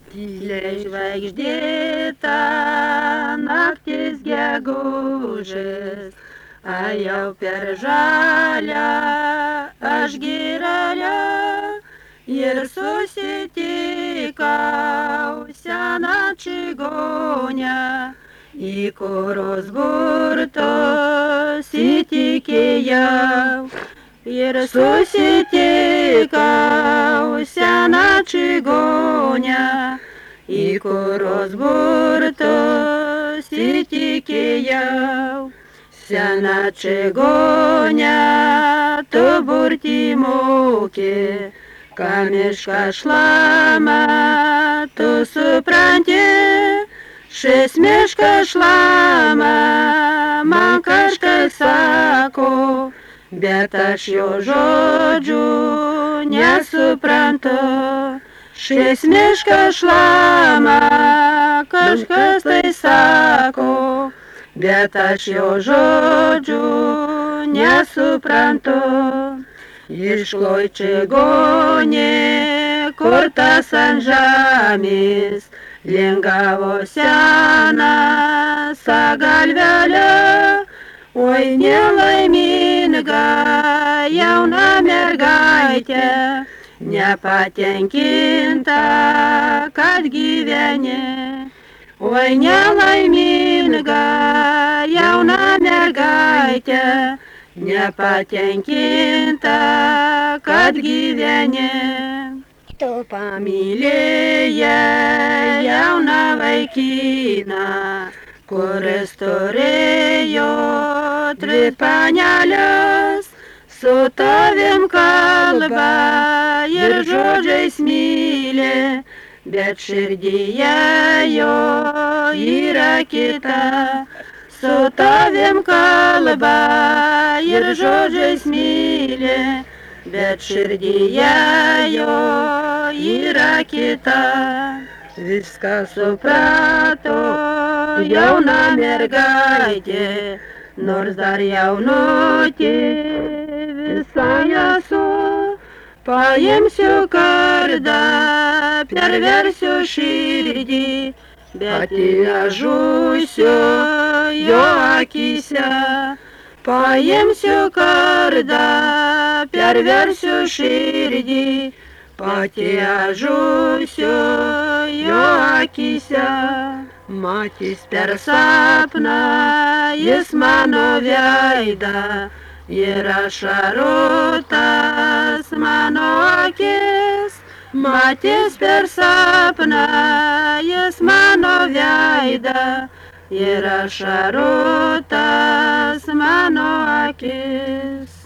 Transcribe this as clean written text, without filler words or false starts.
Tyliai žvaigždėta naktis gegužės, a jau per žalią aš girelę ir susitikau seną čigonę, į kurios burtus įtikėjau. Ir susitikau seną čigonę, į kurios burtus įtikėjau. Sena čigonė, tu burti moki, ką mišką šlama, tu supranti, šis miškas šlama, man kažkas sako, bet aš jo žodžių nesuprantu. Šis miškas šlama, kažkas tai sako, bet aš jo žodžių nesuprantu. Iškloj čigonė, kur tas ant žemės, lingavo seną sagalvelę. Oi, nelaiminga jauna mergaitė, nepatenkinta, kad gyveni. Oi, nelaiminga jauna mergaitė, nepatenkinta, kad gyveni. Tu pamylėjai jauną vaikiną, kuris turėjo tris panelės, su tavim kalba ir žodžiais myli, bet širdyje jo yra kita. Su tavim kalba ir žodžiais myli, bet širdyje jo yra kita. Viską suprato jauna mergaitė, nors dar jaunutė visai esu. Paimsiu kardą, perversiu širdį, bet žūsiu jo akyse. Paimsiu kardą, perversiu širdį, pati žūsiu jo akyse. Matys per sapną jis mano veidą ir ašarotas mano akis. Matys per sapną jis mano veidą ir ašarotas mano akis.